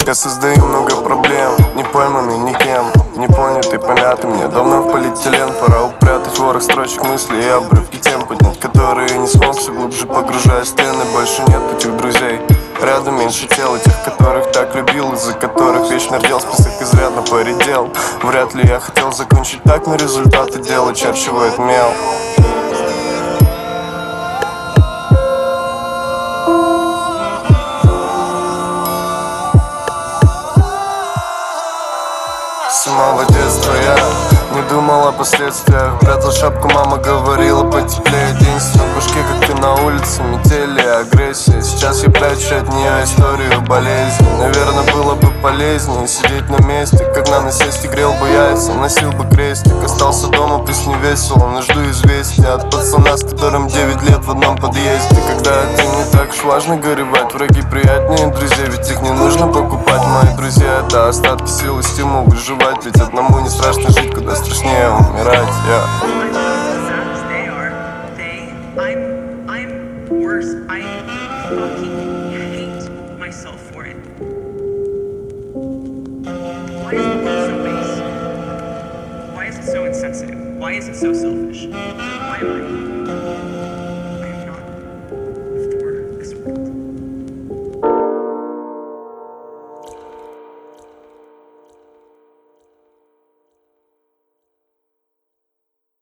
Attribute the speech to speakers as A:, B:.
A: Я создаю много проблем, не пойманный никем, не понятый, понятый мне давно в полиэтилен. Пора упрятать ворох строчек мыслей и обрывки тем, поднять которые не смог, все глубже погружая стены. Больше нет этих друзей, рядом меньше тел, тех, которых так любил, из-за которых вечно рдел, список изрядно поредел. Вряд ли я хотел закончить так, но результаты дела очерчивает мел. С самого детства я не думал о последствиях. Прятал шапку, мама говорила потеплее. День с башке, как ты на улице, метели и агрессия. Сейчас я прячу от нее историю болезни. Наверное, было бы полезнее сидеть на месте, как на насесте грел бы яйца, носил бы крестик. Остался дома, пусть не весело, но жду известия от пацана, с которым 9 лет в одном подъезде. Когда это не так уж важно горевать, враги приятнее друзей, ведь их не нужно покупать. Мои друзья — это остатки сил и стимул выживать, ведь одному не страшно жить, куда страшнее умирать.
B: Why is it so insensitive? Why is it so selfish? Why am I?